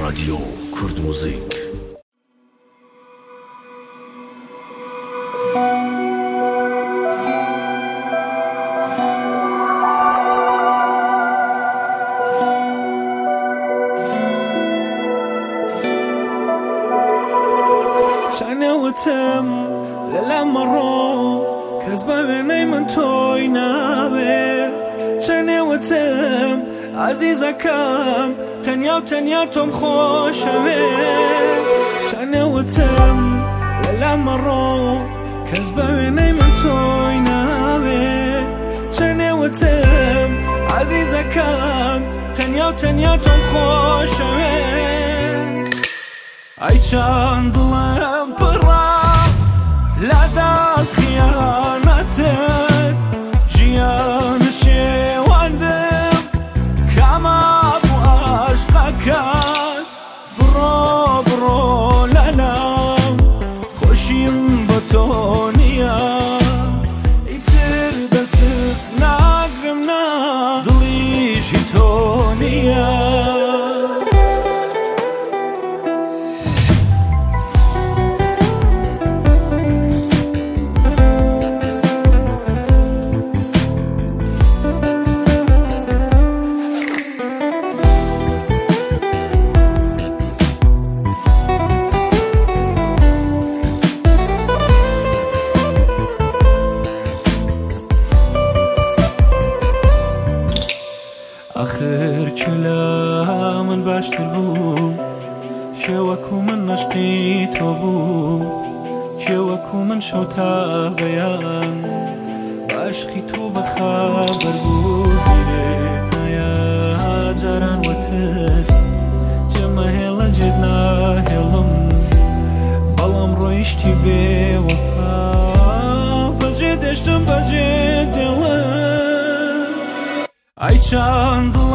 رادیو کورد موزیک. وتم للمرو كذبني من توي نابي شني وتم عزيزة كم تنيا توم خوشبي شني وتم للمرو كذبني من توي نابي شني وتم عزيزة كم تنيا توم خوشبي أي چندلم برام لداز خیانتت جیان شواندم کما بو عشقکت برو للم خوشیم با تو نیم ایتر دست نگرم نه دلیش تو نیم آخر کلام باشتر بود که وکو من عشقی تو بود که وکو من شوتا بیان عشقی تو بخبر بود نیا جران وتد جمع هلا جدنا هلم بالام رویشتی به وفا بجدشتم بجد دلم ای چند